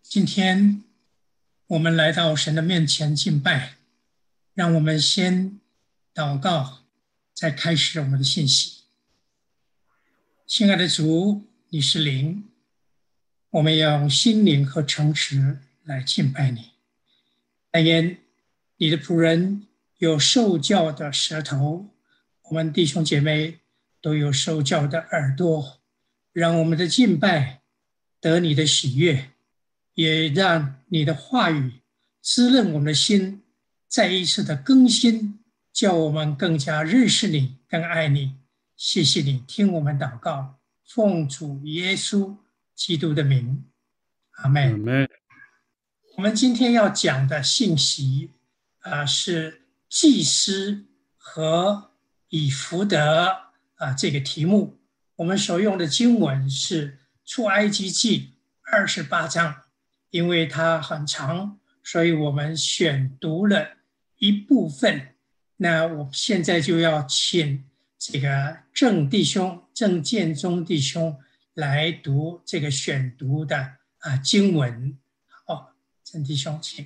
今天我们来到神的面前敬拜，让我们先祷告，再开始我们的信息。亲爱的主，你是灵，我们要用心灵和诚实来敬拜你。但愿你的仆人有受教的舌头，我们弟兄姐妹都有受教的耳朵，让我们的敬拜得你的喜悦，也让你的话语滋润我们的心，再一次的更新，叫我们更加认识你，更爱你。谢谢你听我们祷告，奉主耶稣基督的名，阿们。 阿们。 我们今天要讲的信息是祭司和以弗得这个题目。我们所用的经文是出埃及记28章，因为它很长，所以我们选读了一部分。那我现在就要请这个郑建中弟兄来读这个选读的经文。郑弟兄，请。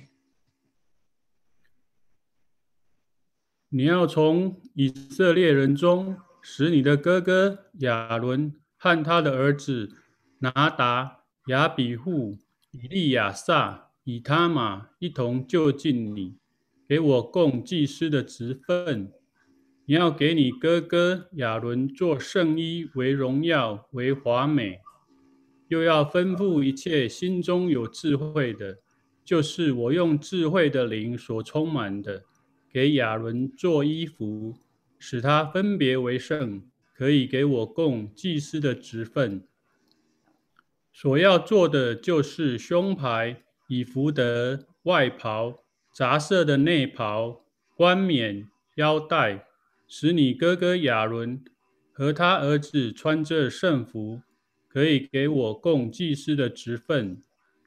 你要从以色列人中使你的哥哥亚伦和他的儿子拿达、亚比户、以利亚撒、以他玛一同就近你，给我供祭司的职分。你要给你哥哥亚伦做圣衣，为荣耀，为华美。又要吩咐一切心中有智慧的，就是我用智慧的灵所充满的，给亚伦做衣服，使他分别为圣，可以给我供祭司的职分。所要做的就是胸牌、以弗得、外袍、杂色的内袍、冠冕、腰带，使你哥哥亚伦和他儿子穿着圣服，可以给我供祭司的职分。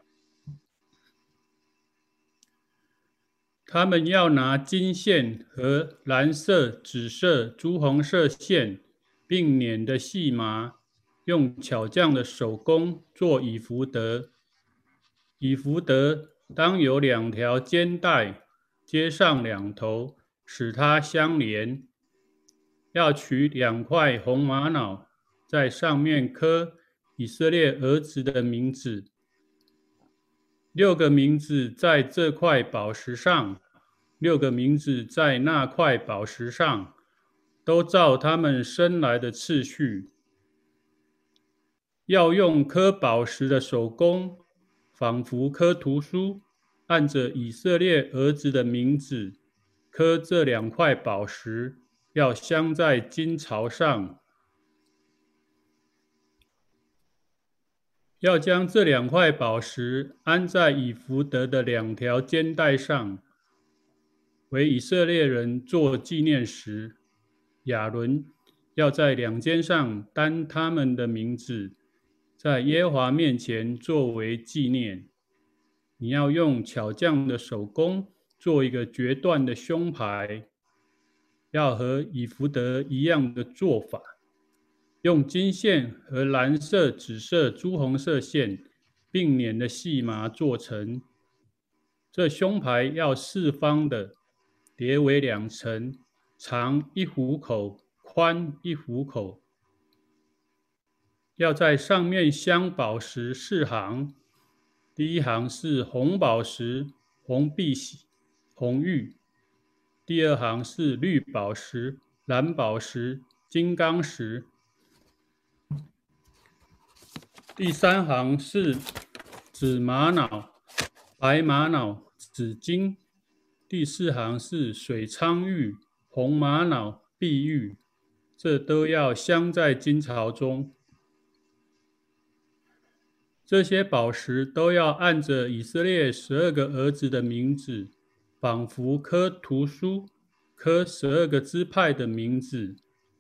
他们要拿金线和蓝色、紫色、朱红色线，并捻的细麻，用巧匠的手工做以弗得。以弗得当有2条肩带，接上2头，使它相连。要取2块红玛瑙，在上面刻以色列儿子的名字，6个名字在这块宝石上，6个名字在那块宝石上，都照他们生来的次序。要用刻宝石的手工，仿佛刻图书，按着以色列儿子的名字刻这2块宝石，要镶在金槽上。要将这2块宝石安在以弗得的2条肩带上，为以色列人做纪念石。亚伦要在2肩上担他们的名字，在耶和华面前作为纪念。你要用巧匠的手工做一个决断的胸牌，要和以弗得一样的做法，用金线和蓝色、紫色、朱红色线并捻的细麻做成。这胸牌要四方的，叠为2层，长1虎口，宽1虎口。要在上面镶宝石4行，第1行是红宝石、红碧玺、红玉；第2行是绿宝石、蓝宝石、金刚石；第3行是紫玛瑙、白玛瑙、紫金；第4行是水苍玉、红玛瑙、碧玉，这都要镶在金槽中。这些宝石都要按着以色列12个儿子的名字，仿佛刻图书，刻12个支派的名字。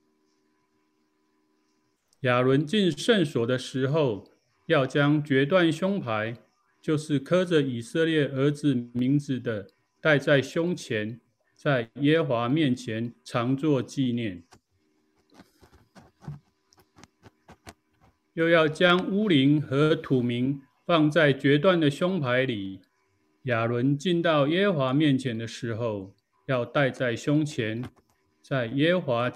亚伦进圣所的时候，要将决断胸牌，就是刻着以色列儿子名字的，戴在胸前，在耶和华面前常作纪念。又要将乌灵和土明放在决断的胸牌里。亚伦进到耶和华面前的时候，要戴在胸前，在耶和华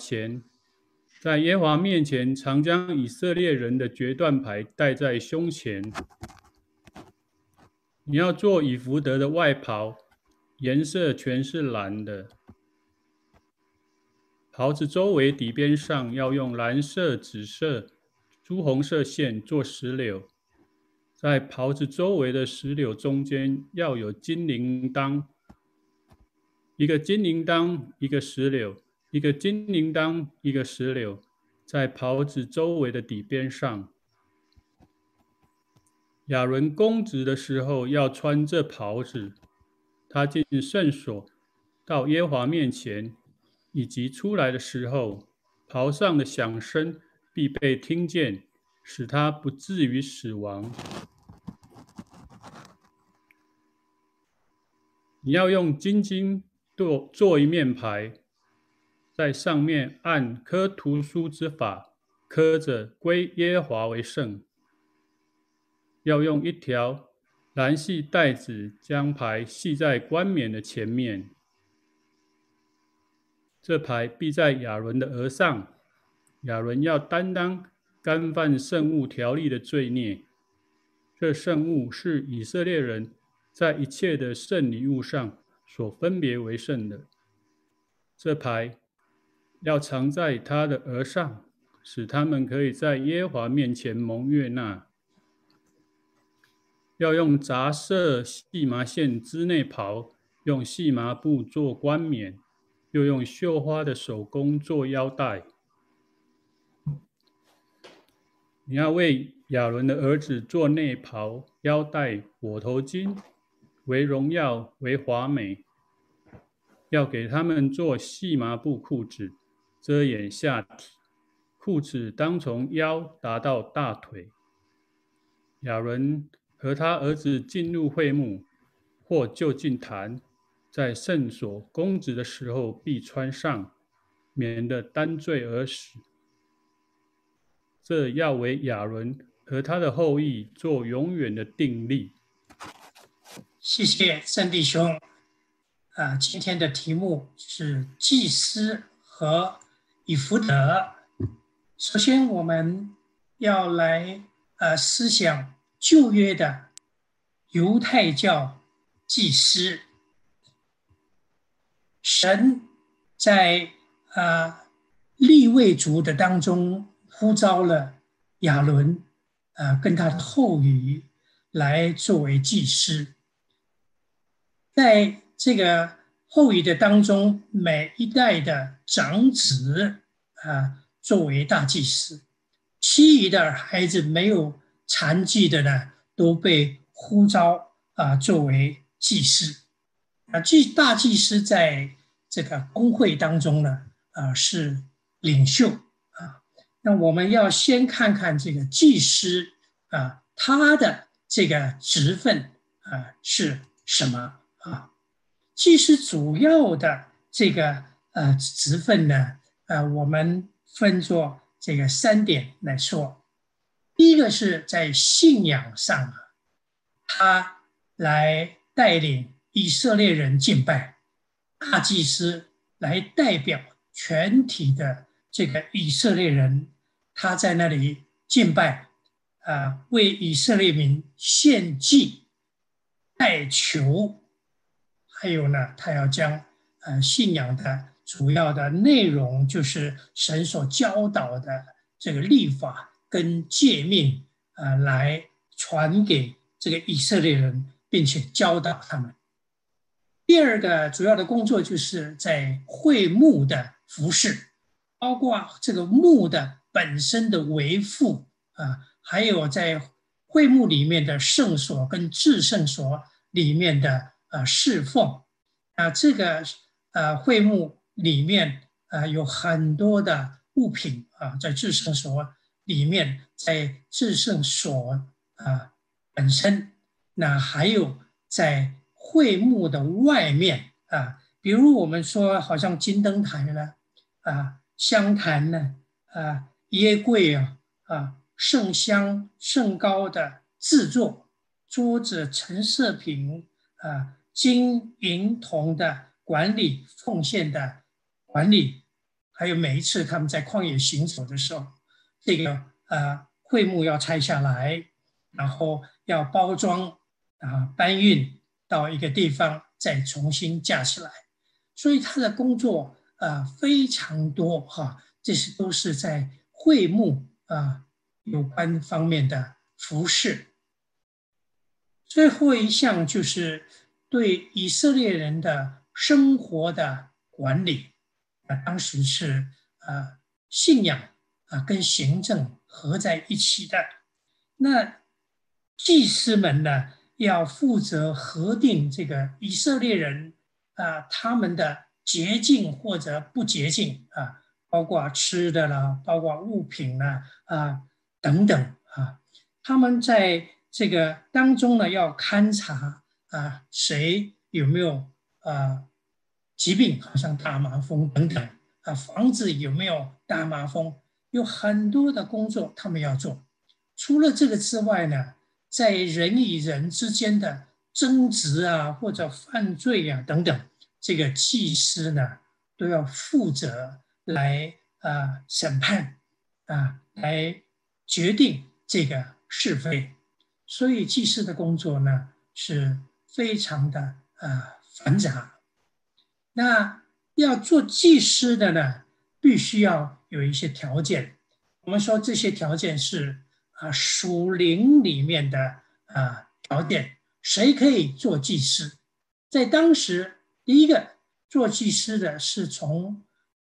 面前，常将以色列人的决断牌戴在胸前。你要做以弗得的外袍，颜色全是蓝的。袍子周围底边上要用蓝色、紫色、朱红色线做石榴，在袍子周围的石榴中间要有金铃铛，一个金铃铛，一个石榴，一个金铃铛，一个石榴，在袍子周围的底边上。亚伦供职的时候要穿这袍子，他进圣所到耶和华面前，以及出来的时候，袍上的响声必被听见，使他不至于死亡。你要用金金做一面牌，在上面按刻图书之法刻着归耶和华为圣。要用一条蓝细带子将牌系在冠冕的前面，这牌必在亚伦的额上。亚伦要担当干犯圣物条例的罪孽，这圣物是以色列人在一切的圣礼物上所分别为圣的。这牌要藏在他的额上，使他们可以在耶和华面前蒙悦纳。要用杂色细麻线织内袍，用细麻布做冠冕，又用绣花的手工做腰带。你要为亚伦的儿子做内袍、腰带、裹头巾，为荣耀，为华美。要给他们做细麻布裤子，遮掩下体。裤子当从腰达到大腿。亚伦和他儿子进入会幕，或就近坛，在圣所供职的时候必穿上，免得担罪而死。这要为亚伦和他的后裔做永远的定例。 谢谢圣弟兄。今天的题目是祭司和以弗得。首先，我们要来思想旧约的犹太教祭司。神在利未族的当中呼召了亚伦跟他的后裔来作为祭司。在这个后裔的当中，每一代的长子作为大祭司，其余的孩子没有残疾的呢，都被呼召作为祭司。大祭司在这个公会当中呢，是领袖那我们要先看看这个祭司他的这个职分是什么祭司主要的这个职分呢，我们分作这个3点来说。第一个是在信仰上他来带领以色列人敬拜，大祭司来代表全体的这个以色列人，他在那里敬拜为以色列民献祭代求，还有呢，他要将信仰的主要的内容，就是神所教导的这个律法跟诫命来传给这个以色列人，并且教导他们。第二个主要的工作就是在会幕的服事，包括这个幕的本身的维护还有在会幕里面的圣所跟至圣所里面的侍奉这个会幕里面有很多的物品在至圣所里面，在至圣所本身，那还有在会幕的外面比如我们说好像金灯台了香坛呢耶柜圣香圣膏的制作桌子、陈设品金银铜的管理、奉献的管理，还有每一次他们在旷野行走的时候，这个会幕要拆下来，然后要包装搬运到一个地方，再重新架起来。所以他的工作非常多这些都是在会幕有关方面的服事。最后一项就是对以色列人的生活的管理当时是信仰跟行政合在一起的。那祭司们呢，要负责核定这个以色列人他们的洁净或者不洁净包括吃的啦，包括物品啦等等他们在这个当中呢，要勘察谁有没有疾病，好像大麻风等等房子有没有大麻风，有很多的工作他们要做。除了这个之外呢，在人与人之间的争执或者犯罪等等，这个祭司呢都要负责来审判来决定这个是非。所以祭司的工作呢是非常的繁杂。那要做祭司的呢，必须要有一些条件。我们说这些条件是属灵里面的条件。谁可以做祭司？在当时，第一个做祭司的是从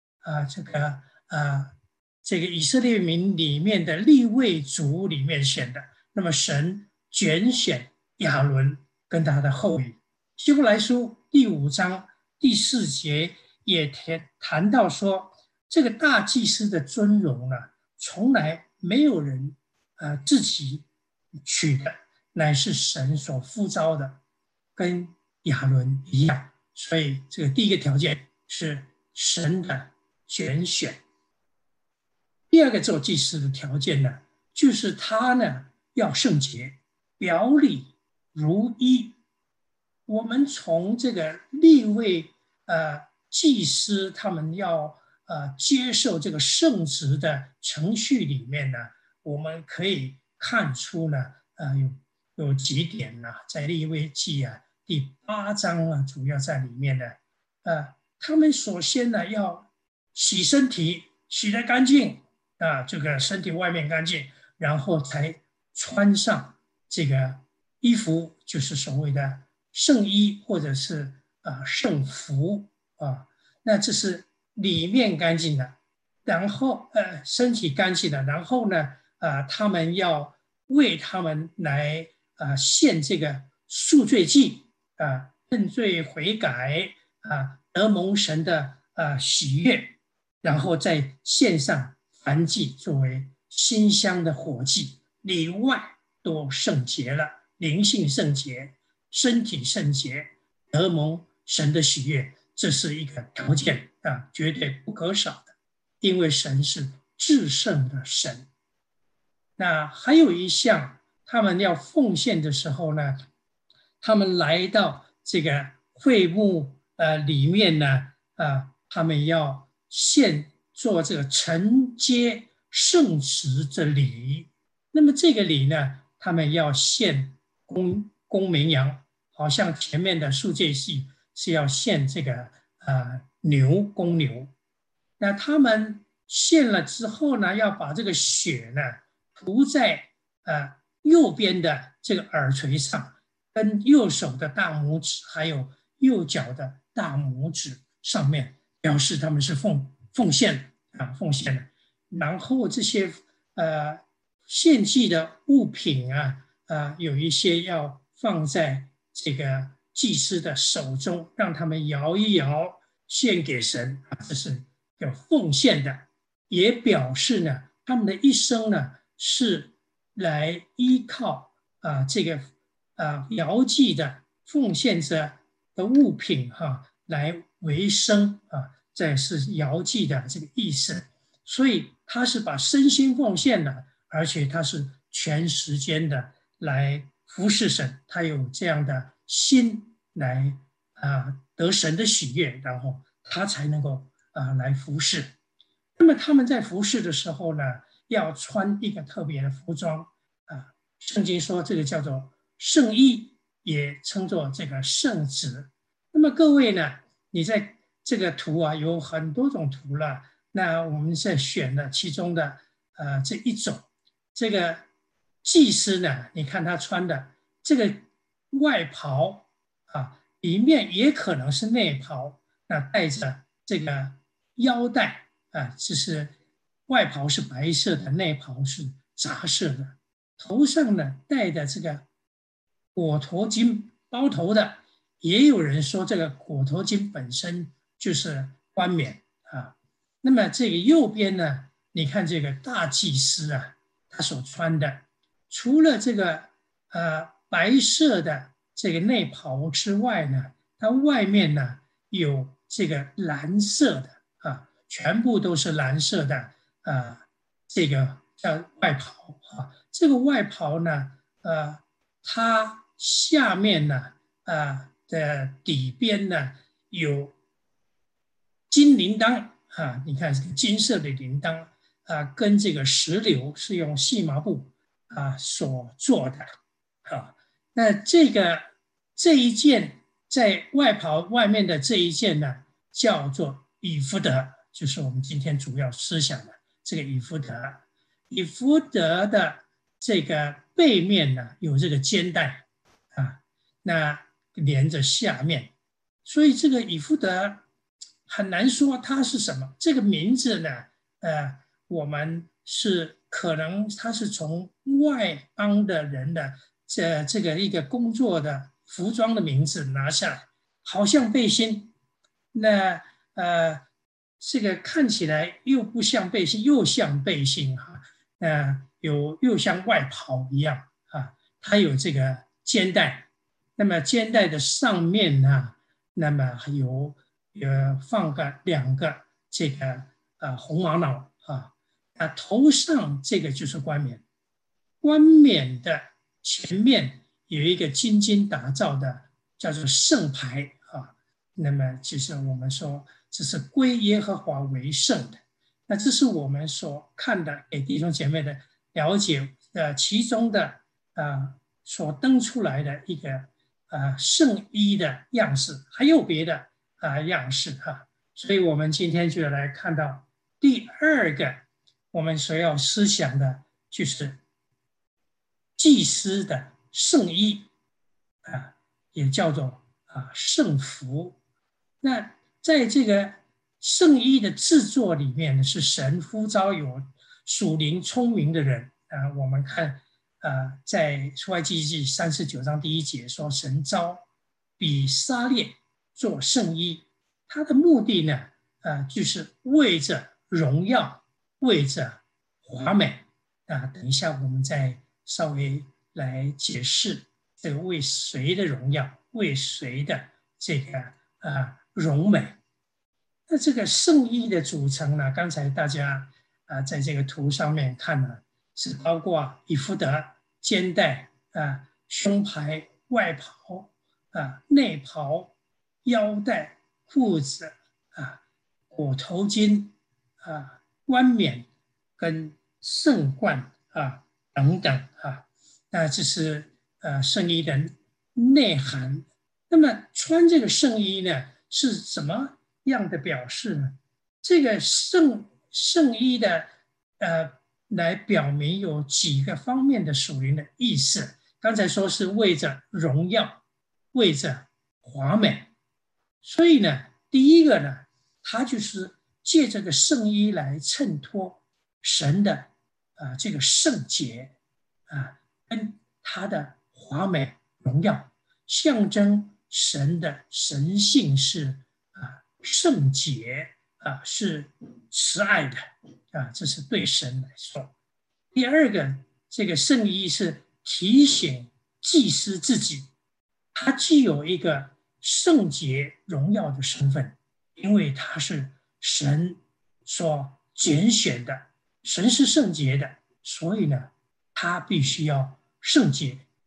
这个以色列民里面的利未族里面选的。那么神拣选亚伦跟他的后裔。希伯来书第5章第4节也谈到说，这个大祭司的尊荣从来没有人自己取的，乃是神所呼召的，跟亚伦一样。所以这个第一个条件是神的拣选。第二个做祭司的条件呢，就是他呢要圣洁，表里如一。我们从这个利未祭司他们要接受这个圣职的程序里面呢，我们可以看出呢有几点在利未记第8章主要在里面呢他们首先呢要洗身体，洗得干净这个身体外面干净，然后才穿上这个衣服，就是所谓的圣衣或者是圣服那这是里面干净的，然后身体干净的，然后呢他们要为他们来献这个赎罪祭认罪悔改得蒙神的喜悦，然后再献上燔祭作为馨香的火祭，里外都圣洁了，灵性圣洁，身体圣洁，得蒙神的喜悦，这是一个条件绝对不可少的，因为神是至圣的神。那还有一项，他们要奉献的时候呢，他们来到这个会幕里面呢他们要做这个承接圣职的礼。那么这个礼呢，他们要献公绵羊，好像前面的赎罪祭是要献这个公牛。那他们献了之后呢，要把这个血呢涂在右边的这个耳垂上，跟右手的大拇指还有右脚的大拇指上面，表示他们是奉献的。然后这些献祭的物品有一些要放在这个祭司的手中，让他们摇一摇，献给神这是有奉献的，也表示呢他们的一生呢是来依靠这个摇祭的奉献者的物品来为生这是摇祭的这个意思。所以他是把身心奉献的，而且他是全时间的来服侍神，他有这样的心来得神的喜悦，然后他才能够来服侍。那么他们在服侍的时候呢，要穿一个特别的服装圣经说这个叫做圣衣，也称作这个圣旨。那么各位呢，你在这个图有很多种图了，那我们在选了其中的这一种。这个祭司呢，你看他穿的这个外袍里面也可能是内袍，那带着这个腰带这是外袍是白色的，内袍是杂色的。头上呢戴的这个裹头巾包头的，也有人说这个裹头巾本身就是冠冕那么这个右边呢，你看这个大祭司他所穿的，除了这个白色的这个内袍之外呢，它外面呢有这个蓝色的全部都是蓝色的这个叫外袍这个外袍呢它下面呢的底边呢有金铃铛你看这个金色的铃铛跟这个石榴是用细麻布所做的那这一件在外袍外面的这一件呢，叫做以弗得，就是我们今天主要思想的这个以弗得。以弗得的这个背面呢有这个肩带那连着下面，所以这个以弗得很难说它是什么。这个名字呢，我们是可能它是从外邦的人的这个一个工作的服装的名字拿下来，好像背心，那这个看起来又不像背心，又像背心又像外袍一样它有这个肩带，那么肩带的上面呢，那么放两个这个红玛瑙头上这个就是冠冕，冠冕的前面有一个金金打造的叫做圣牌那么就是我们说这是归耶和华为圣的，那这是我们所看的给弟兄姐妹的了解其中的所登出来的一个圣衣的样式，还有别的样式所以我们今天就来看到第二个我们所要思想的就是祭司的圣衣也叫做圣服。那在这个圣衣的制作里面呢，是神呼召有属灵聪明的人我们看在出埃及记39章第1节说，神召比撒列做圣衣，他的目的呢就是为着荣耀，为着华美等一下我们再稍微来解释这个为谁的荣耀，为谁的这个荣美。那这个圣衣的组成呢，刚才大家在这个图上面看呢，是包括以弗得、肩带胸牌、外袍内袍、腰带、裤子裹头巾冠冕跟圣冠等等那这是圣衣的内涵。那么穿这个圣衣呢，是什么样的表示呢？这个圣衣的来表明有几个方面的属灵的意思。刚才说是为着荣耀，为着华美，所以呢，第一个呢，它就是借这个圣衣来衬托神的这个圣洁跟他的华美荣耀，象征神的神性是圣洁是慈爱的这是对神来说。第二个，这个圣衣是提醒祭司自己，他既有一个圣洁荣耀的身份，因为他是神所拣选的，神是圣洁的，所以呢，他必须要圣洁，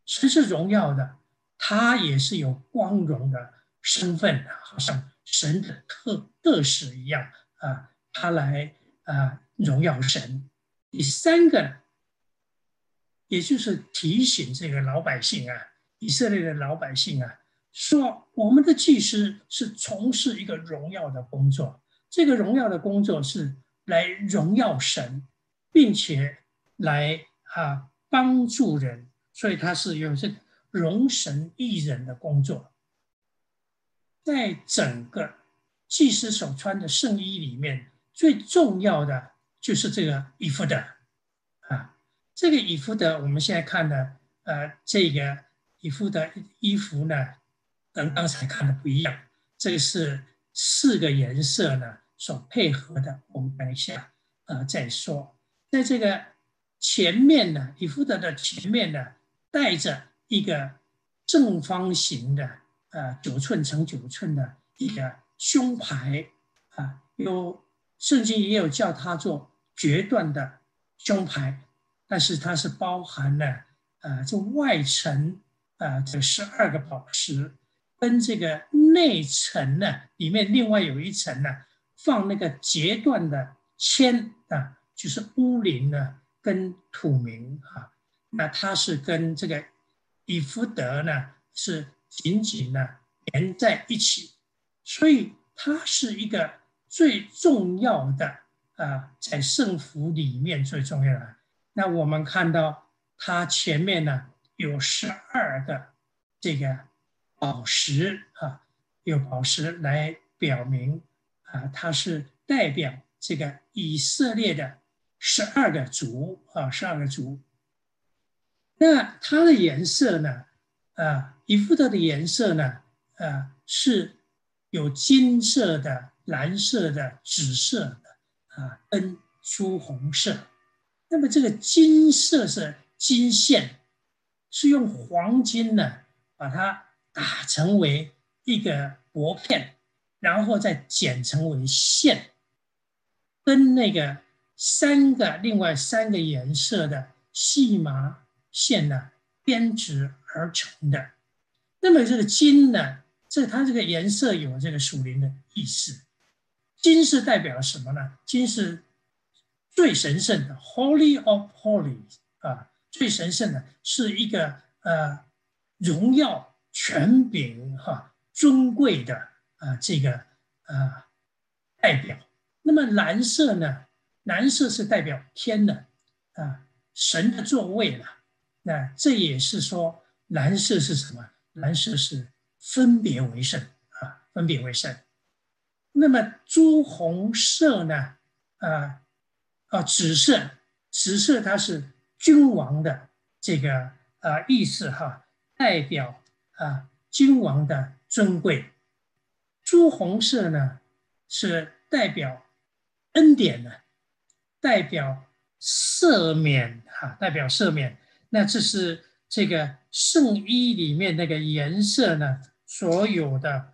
神是荣耀的，他也是有光荣的身份，好像神的特使一样啊，他来荣耀神。第三个呢，也就是提醒这个老百姓啊，以色列的老百姓啊，说我们的祭司是从事一个荣耀的工作，这个荣耀的工作是来荣耀神，并且来帮助人，所以他是有这个容神益人的工作。在整个祭司所穿的圣衣里面，最重要的就是这个以弗得啊。这个以弗得，我们现在看的这个以弗得衣服呢，跟刚才看的不一样。这个是4个颜色呢所配合的。我们等一下再说。在这个前面呢，以弗得的前面呢，带着一个正方形的9寸乘9寸的一个胸牌圣经也有叫它做决断的胸牌。但是它是包含了这外层这12个宝石，跟这个内层呢里面另外有一层呢放那个截断的铅就是乌灵呢跟土明那它是跟这个以弗得呢是紧紧的连在一起，所以它是一个最重要的在圣服里面最重要的。那我们看到它前面呢有12个这个宝石有宝石来表明它是代表这个以色列的12个族12个族。那它的颜色呢以弗得的颜色呢是有金色的、蓝色的、紫色的跟朱红色。那么这个金色是金线，是用黄金呢把它打成为一个薄片，然后再剪成为线，跟那个另外三个颜色的细麻线呢编织而成的。那么这个金呢，它这个颜色有这个属灵的意思。金是代表什么呢？金是最神圣的 ，Holy of Holies 最神圣的是一个荣耀、权柄尊贵的这个代表。那么蓝色呢？蓝色是代表天的神的座位了。那这也是说蓝色是什么？蓝色是分别为圣分别为圣。那么朱红色呢？紫色它是君王的这个意思代表君王的尊贵。朱红色呢是代表恩典的，代表赦免代表赦免。那这是这个圣衣里面那个颜色呢所有的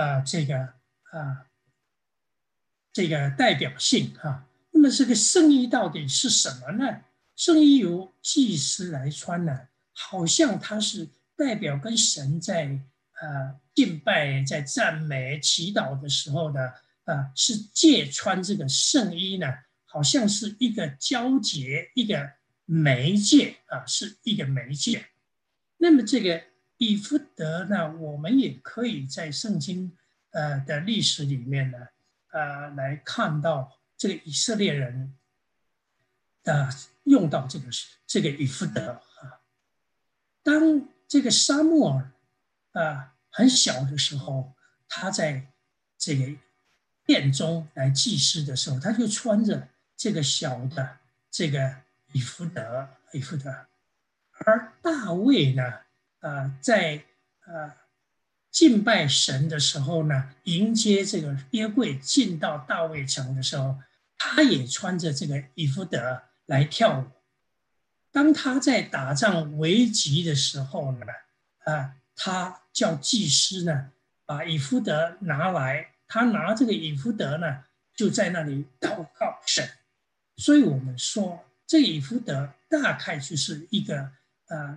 这个代表性那么这个圣衣到底是什么呢？圣衣由祭司来穿呢，好像它是代表跟神在敬拜、在赞美、祈祷的时候的是借穿这个圣衣呢，好像是一个交结、一个媒介是一个媒介。那么这个以弗得呢，我们也可以在圣经的历史里面呢来看到这个以色列人用到这个以弗得当这个撒母耳很小的时候，他在这个殿中来祭司的时候，他就穿着这个小的这个以弗得。而大卫呢在敬拜神的时候呢，迎接这个约柜进到大卫城的时候，他也穿着这个以弗得来跳舞。当他在打仗为急的时候呢他叫祭司呢把以弗得拿来，他拿这个以弗得呢就在那里祷告神。所以我们说这以弗得大概就是一个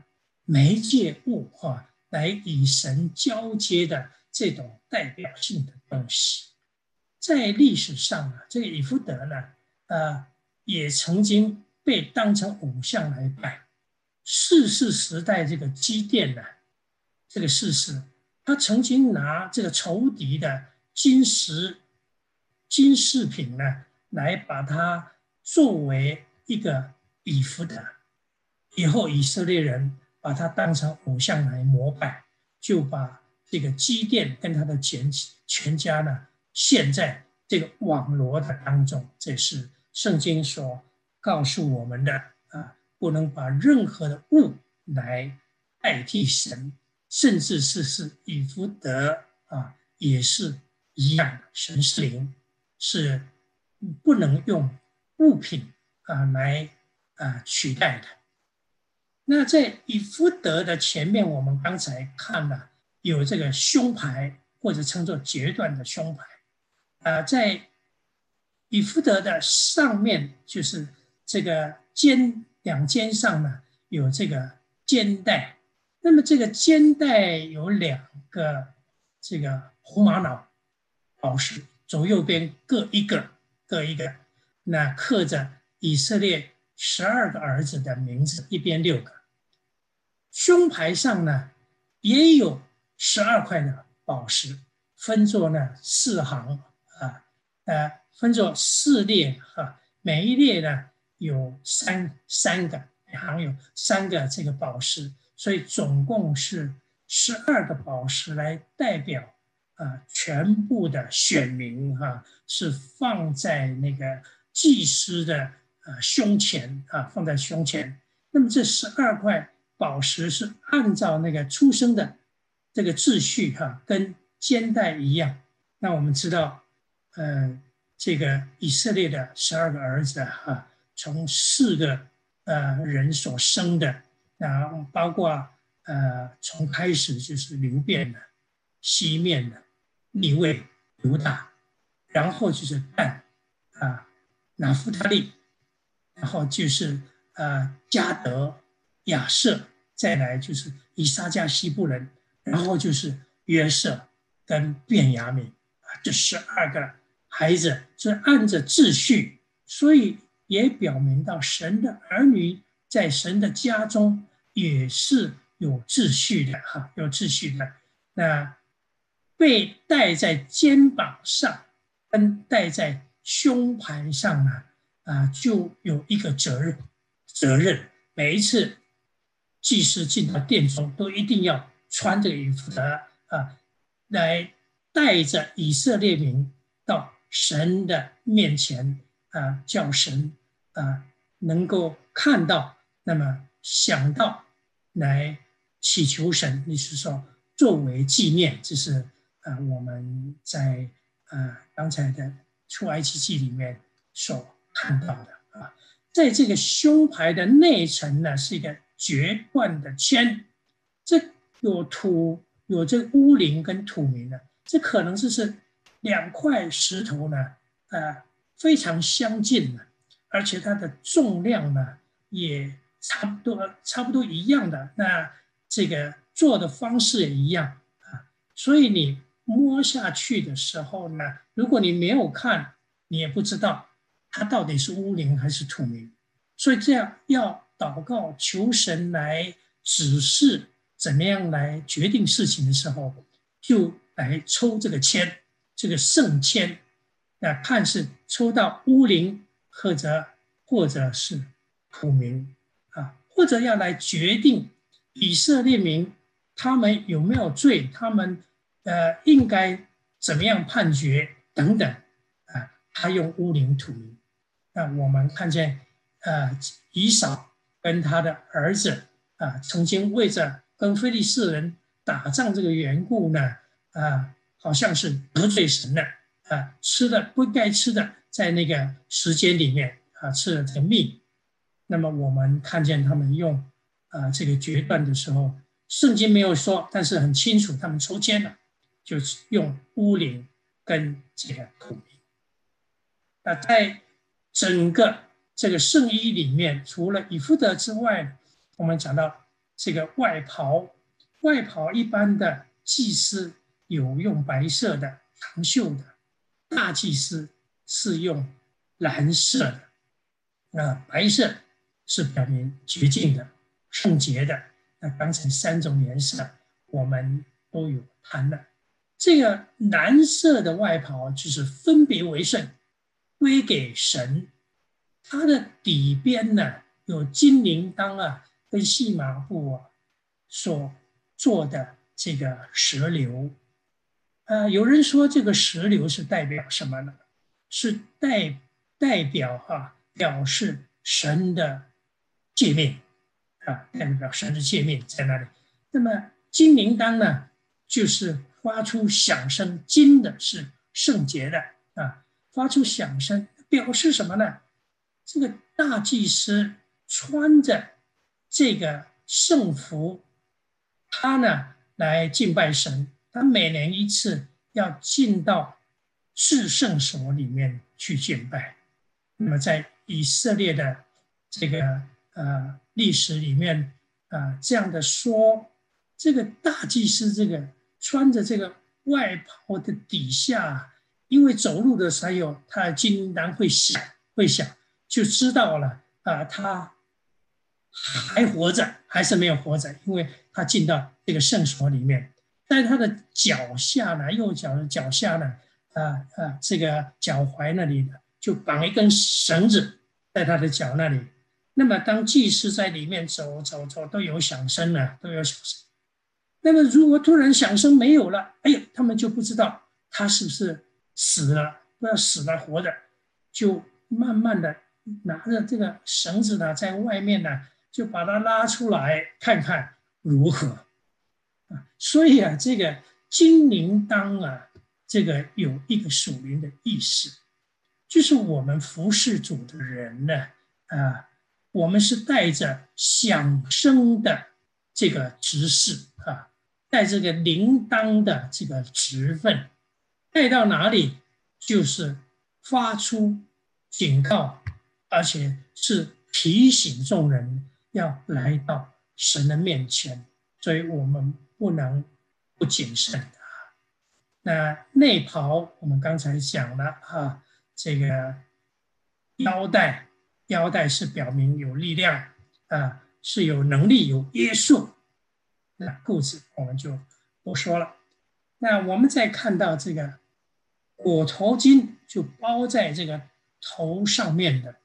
媒介物来与神交接的这种代表性的东西。在历史上这个以弗得呢，也曾经被当成偶像来拜。士师时代这个基甸呢，这个士师，他曾经拿这个仇敌的金饰品呢，来把它作为一个以弗得，以后以色列人把它当成偶像来膜拜，就把这个基甸跟他的全家呢，陷在这个网罗的当中。这是圣经所告诉我们的不能把任何的物来代替神，甚至是以弗得也是一样的。神是灵，是不能用物品来取代的。那在以弗得的前面，我们刚才看了有这个胸牌，或者称作决断的胸牌。在以弗得的上面，就是这个两肩上呢有这个肩带。那么这个肩带有2个这个红玛瑙宝石，左右边各一个，那刻着以色列12个儿子的名字，一边6个。胸牌上呢也有12块的宝石，分作呢4行分作4列每一列呢有三个，每行有3个这个宝石，所以总共是12个宝石来代表全部的选民是放在那个祭司的胸前放在胸前。那么这12块宝石是按照那个出生的这个秩序跟肩带一样。那我们知道这个以色列的12个儿子从4个人所生的，包括从开始就是流便的、西面的、利未、犹大，然后就是但拿弗他利，然后就是迦得、亚设，再来就是以撒加西布人，然后就是约瑟跟便雅悯这12个孩子是按着秩序，所以也表明到神的儿女在神的家中也是有秩序的有秩序的。那被戴在肩膀上跟戴在胸牌上呢就有一个责任。每一次祭司进到殿中，都一定要穿这个以弗得来带着以色列民到神的面前叫神能够看到，那么想到来祈求神，意思说作为纪念。这是我们在刚才的出埃及记里面所看到的在这个胸牌的内层呢，是一个决断的签，这有这个乌灵跟土明的，这可能是2块石头呢非常相近的，而且它的重量呢也差不多一样的，那这个做的方式也一样所以你摸下去的时候呢，如果你没有看，你也不知道它到底是乌灵还是土明。所以这样要祷告求神来指示怎么样来决定事情的时候，就来抽这个签，这个圣签看是抽到乌灵或者是土明或者要来决定以色列民他们有没有罪，他们应该怎么样判决等等他用乌灵土明。那我们看见以扫跟他的儿子曾经为着跟非利士人打仗这个缘故呢好像是得罪神了吃了不该吃的，在那个时间里面吃了这个蜜。那么我们看见他们用这个决断的时候，圣经没有说，但是很清楚他们抽签了，就是用乌灵跟这个土明。在整个这个圣衣里面，除了以弗得之外，我们讲到这个外袍，外袍一般的祭司有用白色的长袖的，大祭司是用蓝色的。白色是表明洁净的、圣洁的。那刚才3种颜色我们都有谈了。这个蓝色的外袍就是分别为圣，归给神。它的底边呢有金铃铛啊，跟细麻布啊所做的这个蛇流。有人说这个蛇流是代表什么呢？是代表表示神的诫命代表神的诫命在那里。那么金铃铛呢，就是发出响声，金的是圣洁的发出响声表示什么呢？这个大祭司穿着这个圣服，他呢来敬拜神。他每年一次要进到至圣所里面去敬拜。那么在以色列的这个历史里面这样的说，这个大祭司这个穿着这个外袍的底下，因为走路的时候他的金铃铛会响，就知道了他还活着还是没有活着，因为他进到这个圣所里面。在他的脚下呢，右脚的脚下呢这个脚踝那里就绑一根绳子在他的脚那里。那么当祭司在里面走都有响声了，都有响声。那么如果突然响声没有了，他们就不知道他是不是死了，不知道死了活着，就慢慢的拿着这个绳子呢，在外面呢就把它拉出来看看如何所以这个金铃铛这个有一个属灵的意思，就是我们服侍主的人呢我们是带着响声的这个职事带这个铃铛的这个职分，带到哪里就是发出警告，而且是提醒众人要来到神的面前，所以我们不能不谨慎那内袍我们刚才讲了这个腰带是表明有力量是有能力有约束。那裤子我们就不说了。那我们再看到这个裹头巾，就包在这个头上面的。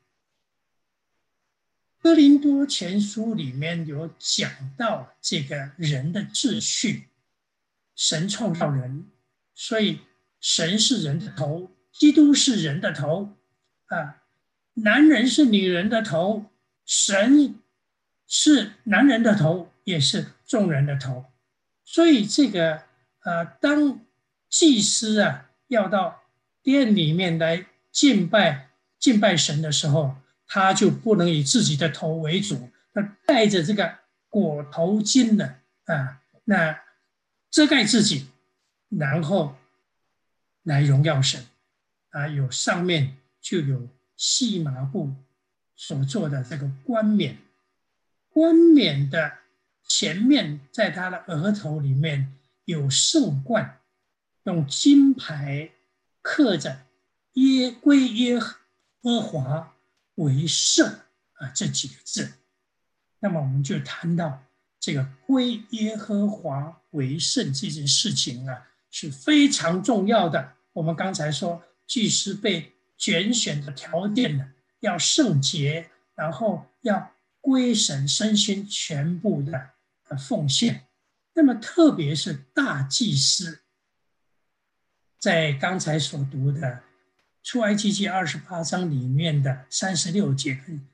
哥林多前书里面有讲到这个人的秩序，神创造人，所以神是人的头，基督是人的头男人是女人的头，神是男人的头，也是众人的头。所以这个当祭司要到殿里面来敬拜神的时候，他就不能以自己的头为主，他带着这个裹头巾的那遮盖自己，然后来荣耀神有上面就有细麻布所做的这个冠冕，冠冕的前面在他的额头里面有圣冠，用金牌刻着归耶和华为圣这几个字。那么我们就谈到这个归耶和华为圣这件事情是非常重要的。我们刚才说祭司被拣选的条件呢，要圣洁，然后要归神，身心全部的奉献。那么特别是大祭司，在刚才所读的出埃及记28章里面的36节跟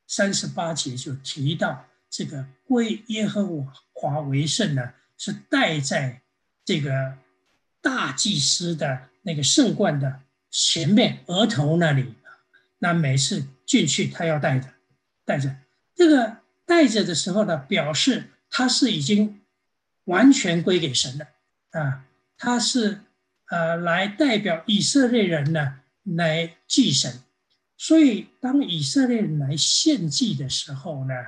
38节就提到，这个归耶和华为圣呢，是戴在这个大祭司的那个圣冠的前面额头那里。那每次进去他要带着这个带着的时候呢，表示他是已经完全归给神的他是来代表以色列人呢来祭神。所以当以色列人来献祭的时候呢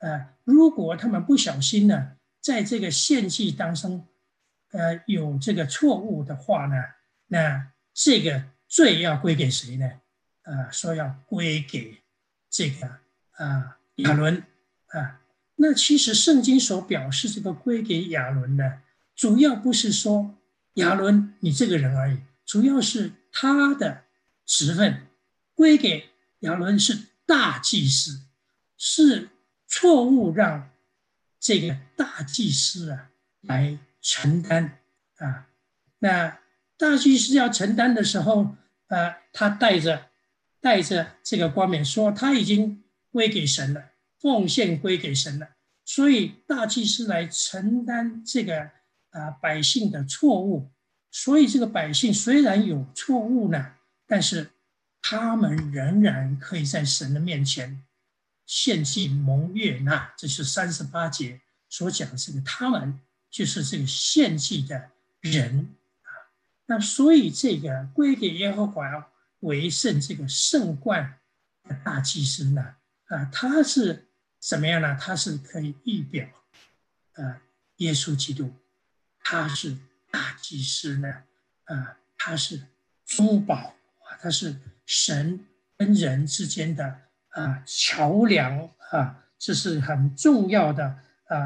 如果他们不小心呢，在这个献祭当中，有这个错误的话呢，那这个罪要归给谁呢？说要归给这个亚伦那其实圣经所表示这个归给亚伦呢，主要不是说亚伦你这个人而已，主要是他的职分归给亚伦是大祭司，是错误让这个大祭司来承担那大祭司要承担的时候，他带着这个冠冕说他已经归给神了，奉献归给神了，所以大祭司来承担这个百姓的错误，所以这个百姓虽然有错误呢，但是他们仍然可以在神的面前献祭蒙悦纳，这是38节所讲的这个他们就是这个献祭的人那所以这个归给耶和华为圣这个圣冠的大祭司呢他是怎么样呢？他是可以预表耶稣基督，他是大祭司呢他是中保他是神跟人之间的桥梁这是很重要的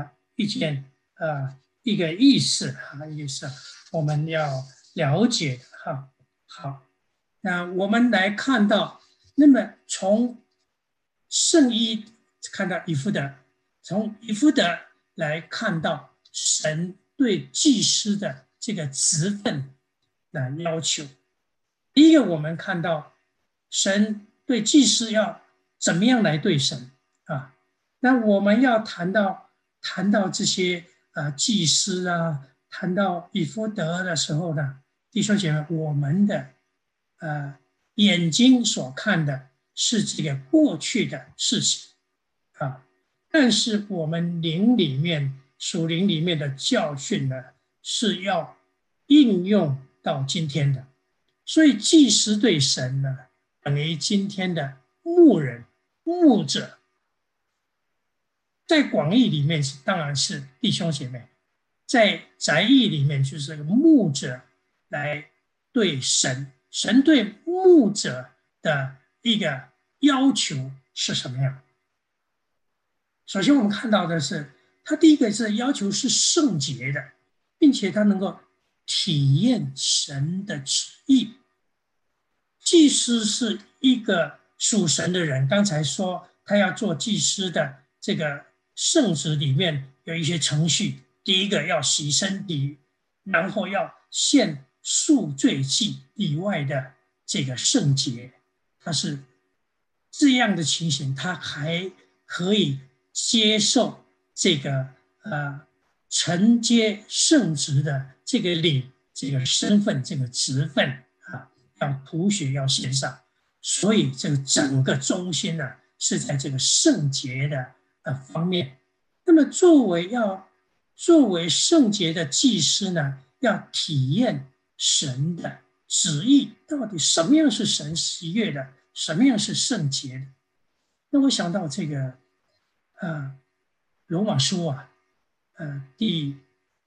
一个意思我们要了解好，那我们来看到，那么从圣衣看到以弗得，从以弗得来看到神对祭司的这个职分的要求。第一个，我们看到神对祭司要怎么样来对神那我们要谈到这些祭司谈到以弗得的时候呢，弟兄姐妹，我们的眼睛所看的是这个过去的事情但是我们属灵里面的教训呢，是要应用到今天的。所以祭司对神呢，等于今天的牧者，在广义里面当然是弟兄姐妹，在窄义里面就是牧者来对神对牧者的一个要求是什么样？首先我们看到的是，他第一个是要求是圣洁的，并且他能够体验神的旨意。祭司是一个属神的人，刚才说他要做祭司的这个圣职里面有一些程序，第一个要洗身体，然后要献赎罪祭以外的这个圣洁，他是这样的情形，他还可以接受这个承接圣职的这个这个身份这个职分要图血要献上，所以这个整个中心呢是在这个圣洁的方面。那么作为圣洁的祭司呢，要体验神的旨意，到底什么样是神喜悦的，什么样是圣洁的。那我想到这个罗马书第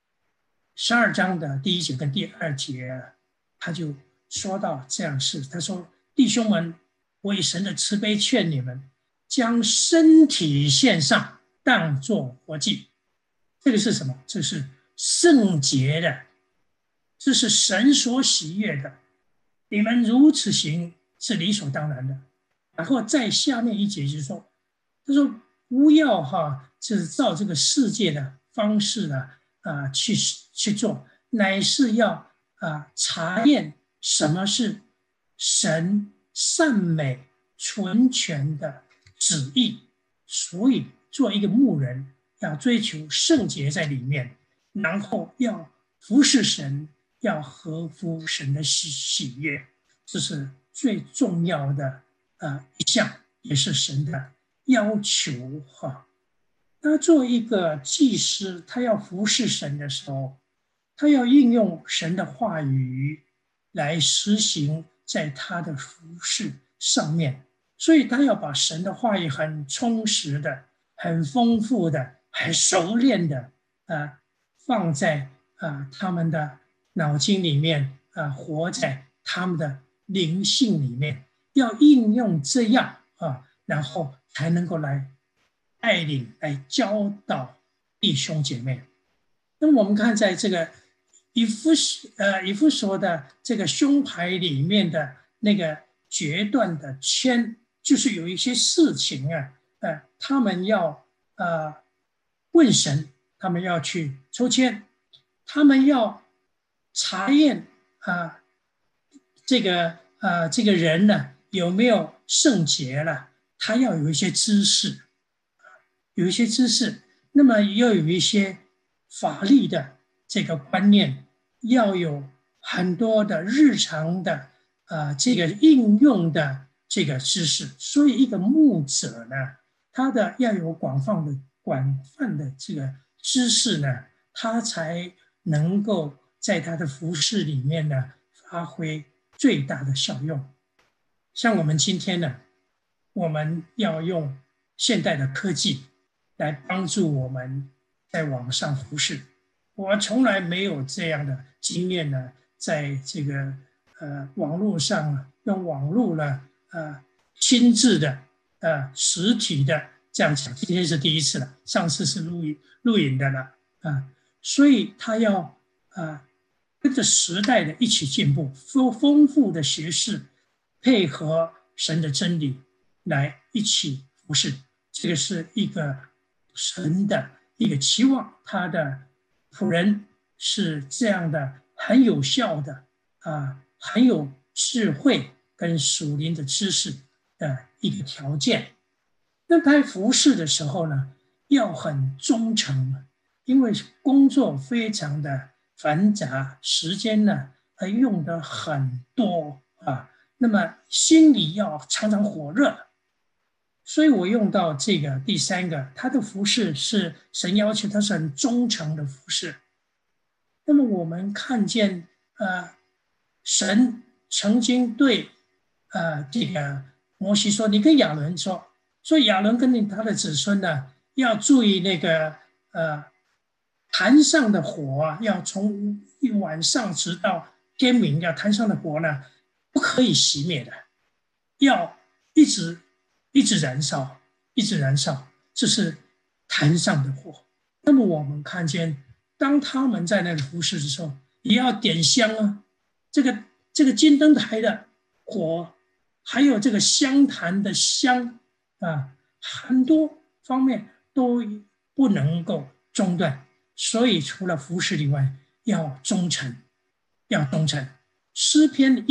12章的第1节跟第2节他就说到这样事，他说：“弟兄们，我以神的慈悲劝你们，将身体献上，当作活祭。”这个是什么？这是圣洁的，这是神所喜悦的。你们如此行是理所当然的。然后在下面一节就是说，他说不要就是照这个世界的方式去做，乃是要查验什么是神善美纯全的旨意。所以做一个牧人要追求圣洁在里面，然后要服侍神，要合乎神的喜悦，这是最重要的一项，也是神的要求那作为一个祭司，他要服侍神的时候，他要应用神的话语来实行在他的服侍上面，所以他要把神的话语很充实的、 很丰富的、很熟练的放在他们的脑筋里面活在他们的灵性里面，要应用这样然后才能够来带领、来教导弟兄姐妹。那么我们看在这个以弗所的这个胸牌里面的那个决断的签，就是有一些事情他们要问神，他们要去抽签，他们要查验这个人呢有没有圣洁了，他要有一些知识，那么要有一些法律的这个观念，要有很多的日常的这个应用的这个知识。所以一个牧者呢，他的要有广泛的这个知识呢，他才能够在他的服事里面呢发挥最大的效用。像我们今天呢，我们要用现代的科技来帮助我们在网上服事。我从来没有这样的经验呢，在这个网络上用网络呢亲自的实体的这样讲，今天是第一次了，上次是录影的了所以他要跟着时代的一起进步，丰富的学识配合神的真理来一起服事。这个是一个神的一个期望，他的仆人是这样的，很有效的很有智慧跟属灵的知识的一个条件。那在服事的时候呢，要很忠诚，因为工作非常的繁杂，时间呢用的很多那么心里要常常火热。所以我用到这个第三个，他的服事是神要求他是很忠诚的服事。那么我们看见神曾经对这个摩西说，你跟亚伦说亚伦跟他的子孙呢要注意那个坛上的火要从一晚上直到天明，要坛上的火呢不可以熄灭的，要一直燃烧，一直燃烧，这是坛上的火。那么我们看见，当他们在那里服侍的时候，也要点香这个金灯台的火，还有这个香坛的香很多方面都不能够中断。所以除了服侍以外，要忠诚，要忠诚。诗篇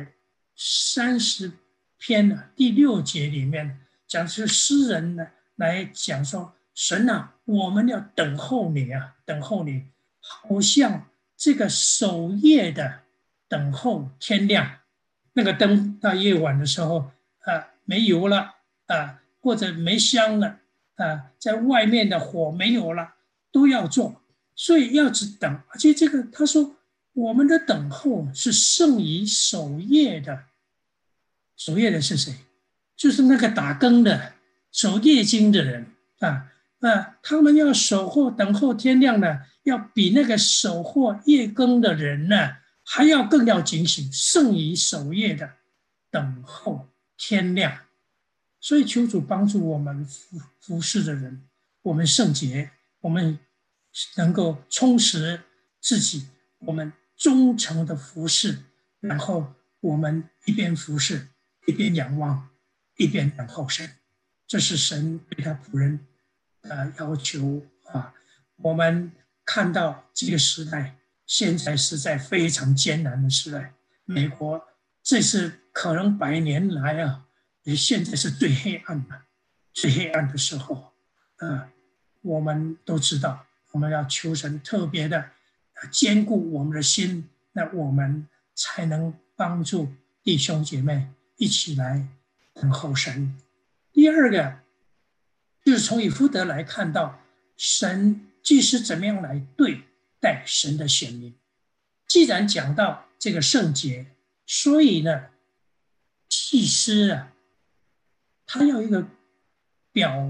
130篇第6节里面讲，是诗人呢来讲说，神我们要等候你等候你，好像这个守夜的等候天亮。那个灯到夜晚的时候没油了或者没香了在外面的火没有了，都要做，所以要只等。而且这个他说，我们的等候是胜于守夜的。守夜的是谁？就是那个打更的守夜经的人他们要守候等候天亮呢，要比那个守候夜更的人呢还要更要警醒，胜于守夜的等候天亮。所以求主帮助我们服侍的人，我们圣洁，我们能够充实自己，我们忠诚的服侍，然后我们一边服侍，一边仰望，一边等候神。这是神对他仆人要求我们看到这个时代现在是在非常艰难的时代，美国这是可能100年来现在是最黑暗的时候我们都知道，我们要求神特别的坚固我们的心，那我们才能帮助弟兄姐妹一起来等候神。第二个就是从以弗得来看到神祭司怎么样来对待神的选民。既然讲到这个圣洁，所以呢祭司他要一个表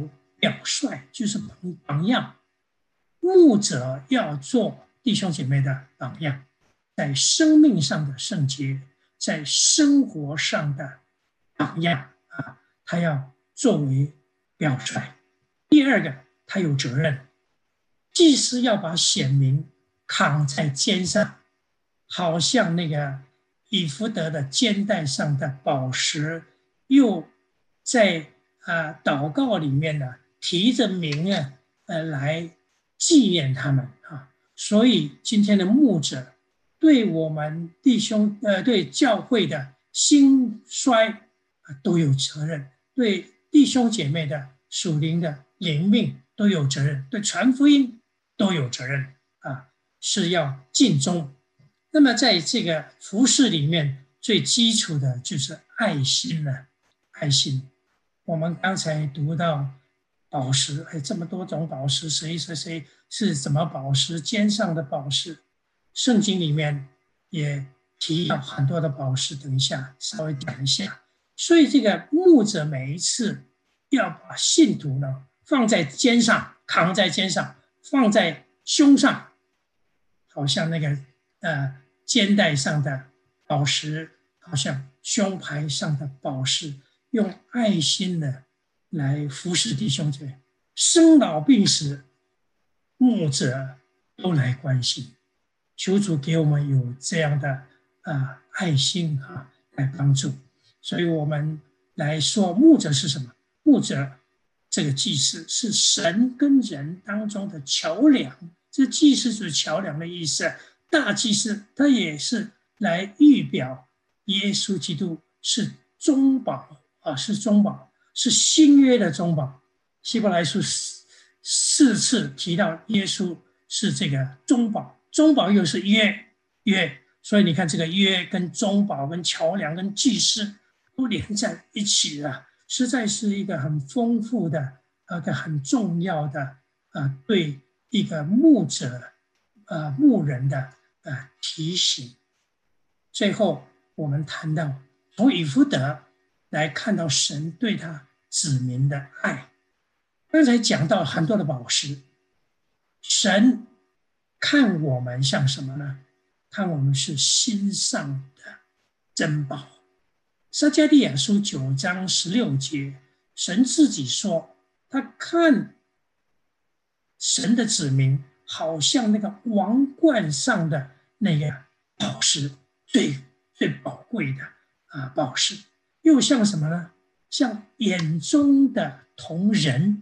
表率，就是榜样。牧者要做弟兄姐妹的榜样，在生命上的圣洁，在生活上的榜样啊，他要作为表率。第二个，他有责任，祭司要把显明扛在肩上，好像那个以弗得的肩带上的宝石，又在祷告里面呢提着名来纪念他们啊。所以今天的牧者对我们弟兄对教会的兴衰都有责任，对弟兄姐妹的属灵的灵命都有责任，对传福音都有责任啊，是要尽忠。那么在这个服事里面，最基础的就是爱心了。爱心，我们刚才读到宝石，这么多种宝石，谁是怎么宝石？肩上的宝石，圣经里面也提到很多的宝石，等一下稍微讲一下。所以这个牧者每一次要把信徒呢放在肩上，扛在肩上，放在胸上，好像那个肩带上的宝石，好像胸牌上的宝石，用爱心的来服侍弟兄姐妹，生老病死，牧者都来关心。求主给我们有这样的爱心来帮助。所以我们来说，牧者是什么？牧者这个祭司是神跟人当中的桥梁，这祭司就是桥梁的意思。大祭司他也是来预表耶稣基督是中保是中保，是新约的中保。希伯来书四次提到耶稣是这个中保，中保又是约，所以你看这个约跟中保跟桥梁跟祭司都连在一起了，实在是一个很丰富的一个很重要的对一个牧者牧人的提醒。最后我们谈到从以弗得来看到神对他子民的爱。刚才讲到很多的宝石，神看我们像什么呢？看我们是心上的珍宝。撒迦利亚书9章16节，神自己说，他看神的子民好像那个王冠上的那个宝石，最宝贵的宝石，又像什么呢？像眼中的瞳人，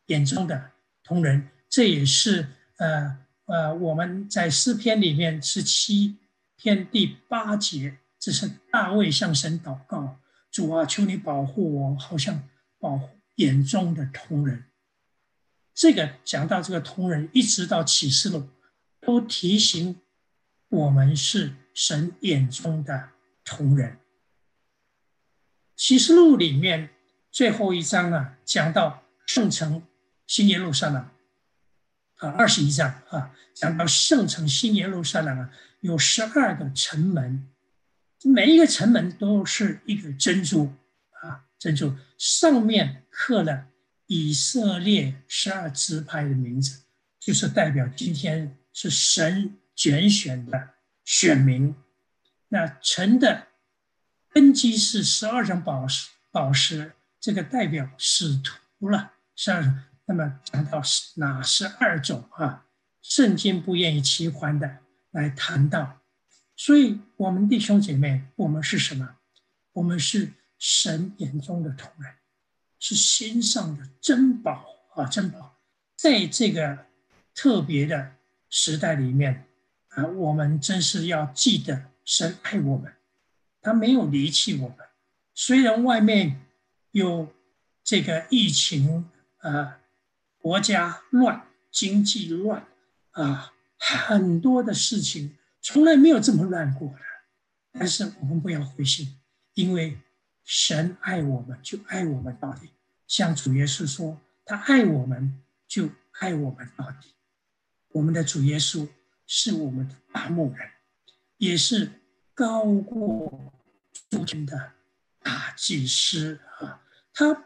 这也是我们在诗篇里面17篇第8节，这是大卫向神祷告：主啊，求你保护我，好像保护眼中的瞳人。这个讲到这个瞳人，一直到启示录，都提醒我们是神眼中的瞳人。启示录里面最后一章呢，讲到圣城新耶路撒冷21章讲到圣城新耶路撒冷有12个城门，每一个城门都是一个珍珠珍珠上面刻了以色列12支派的名字，就是代表今天是神拣选的选民。那城的根基是12种宝石，这个代表使徒了12种。那么讲到哪12种圣经不愿意齐还的来谈到。所以我们弟兄姐妹，我们是什么？我们是神眼中的瞳人，是心上的珍宝珍宝。在这个特别的时代里面我们真是要记得神爱我们，他没有离弃我们。虽然外面有这个疫情国家乱，经济乱很多的事情从来没有这么乱过的，但是我们不要灰心，因为神爱我们就爱我们到底。像主耶稣说，他爱我们就爱我们到底。我们的主耶稣是我们的大牧人，也是高过诸天的大祭司他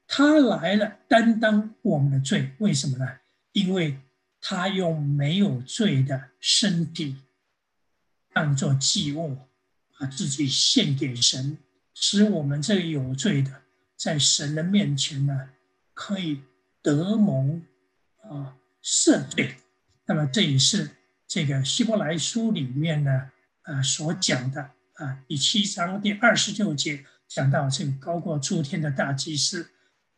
他来了担当我们的罪，为什么呢？因为他用没有罪的身体当作祭物，把自己献给神，使我们这个有罪的在神的面前呢，可以得蒙赦罪。那么这也是这个希伯来书里面呢所讲的第7章第26节讲到这个高过诸天的大祭司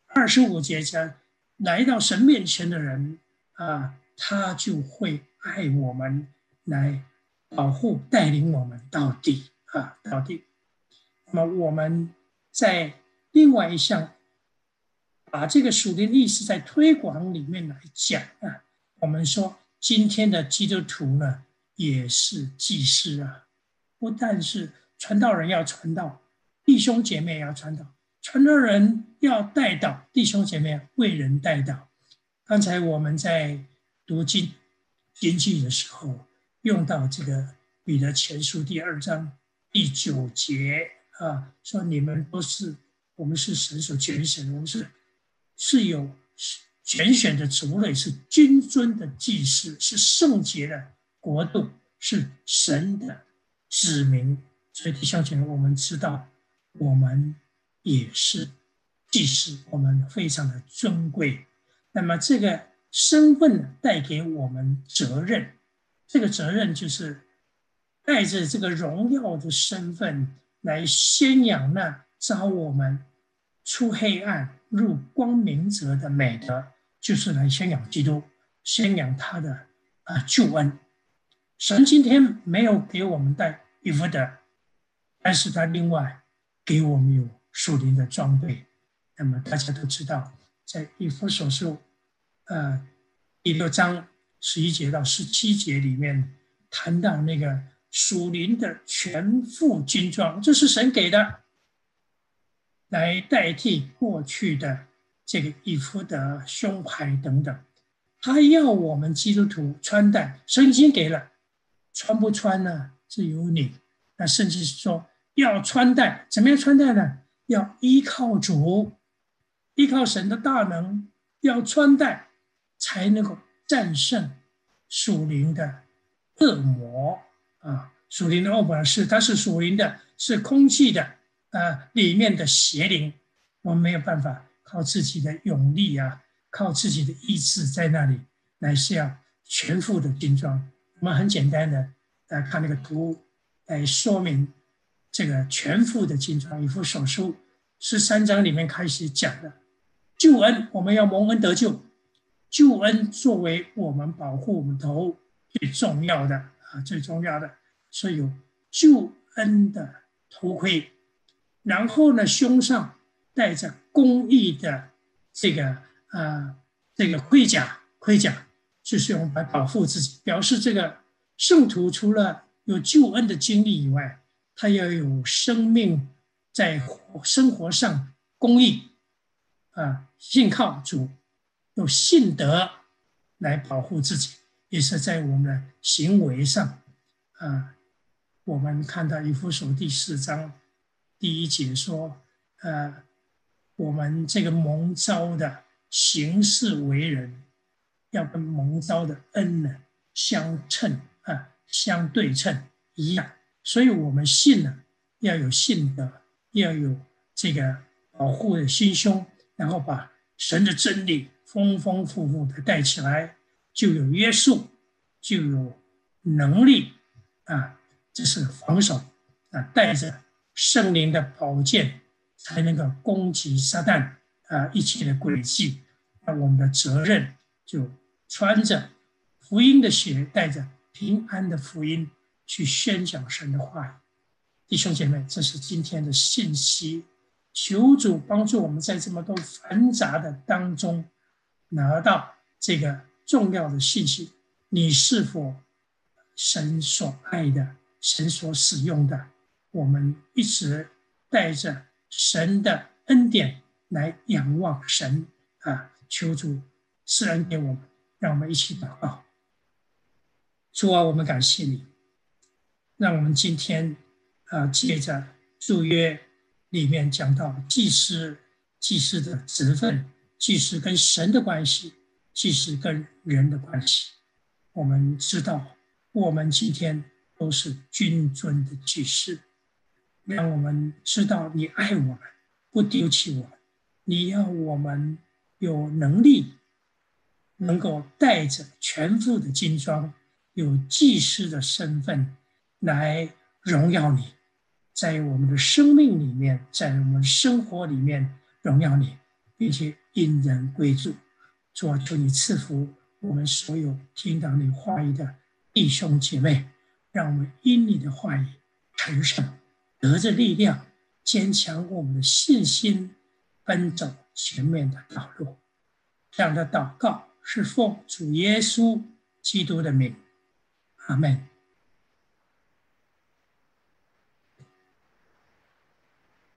，25节讲来到神面前的人他就会爱我们，来保护带领我们到底到底。那么我们在另外一项把这个属灵意识在推广里面来讲我们说今天的基督徒呢也是祭司不但是传道人要传道，弟兄姐妹要传道，传道人要带导，弟兄姐妹为人带导。刚才我们在读经句的时候用到这个彼得前书第2章第9节说你们都是，我们是神所拣选，我们是有拣选的族类，是君尊的祭司，是圣洁的国度，是神的子民。所以弟兄姐妹，我们知道我们也是祭司，我们非常的尊贵。那么这个身份带给我们责任，这个责任就是带着这个荣耀的身份来宣扬那召我们出黑暗入光明者的美德，就是来宣扬基督，宣扬他的救恩。神今天没有给我们带以弗得，但是他另外给我们有属灵的装备。那么大家都知道，在以弗所书第6章11节到17节里面谈到那个属灵的全副军装，这是神给的，来代替过去的这个以弗得、胸牌等等。他要我们基督徒穿戴，神已经给了，穿不穿呢？是由你。那甚至是说要穿戴，怎么样穿戴呢？要依靠主，依靠神的大能，要穿戴才能够战胜属灵的恶魔属灵的恶魔它是属灵的，是空气的里面的邪灵，我们没有办法靠自己的勇力靠自己的意志在那里来是要全副的军装。我们很简单的来看那个图来说明这个全副的军装。以弗所书13章里面开始讲的救恩，我们要蒙恩得救，救恩作为我们保护我们头最重要的最重要的，所以有救恩的头盔，然后呢胸上带着公义的这个盔甲就是用来保护自己，表示这个圣徒除了有救恩的经历以外，他要有生命在生活上公义信靠主，有信德来保护自己，也是在我们的行为上我们看到以弗所第4章第1节说我们这个蒙召的行事为人要跟蒙召的恩呢相称相对称一样，所以我们信呢要有信德，要有这个保护的心胸，然后把神的真理丰丰富富的带起来，就有约束，就有能力这是防守带着圣灵的宝剑才能够攻击撒旦一切的诡计。那我们的责任就穿着福音的血，带着平安的福音去宣讲神的话语。弟兄姐妹，这是今天的信息，求主帮助我们在这么多繁杂的当中拿到这个重要的信息。你是否神所爱的，神所使用的？我们一直带着神的恩典来仰望神求主施恩给我们。让我们一起祷告。主我们感谢你，让我们今天接着旧约里面讲到祭司祭司的职分，祭司跟神的关系，祭司跟人的关系。我们知道，我们今天都是君尊的祭司，让我们知道你爱我们，不丢弃我们，你要我们有能力，能够带着全副的军装，有祭司的身份来荣耀你，在我们的生命里面，在我们生活里面荣耀你，并且因人归主。主啊，求你赐福我们所有听到你话语的弟兄姐妹，让我们因你的话语成圣，得着力量，坚强我们的信心，奔走前面的道路。这样的祷告是奉主耶稣基督的名，阿们。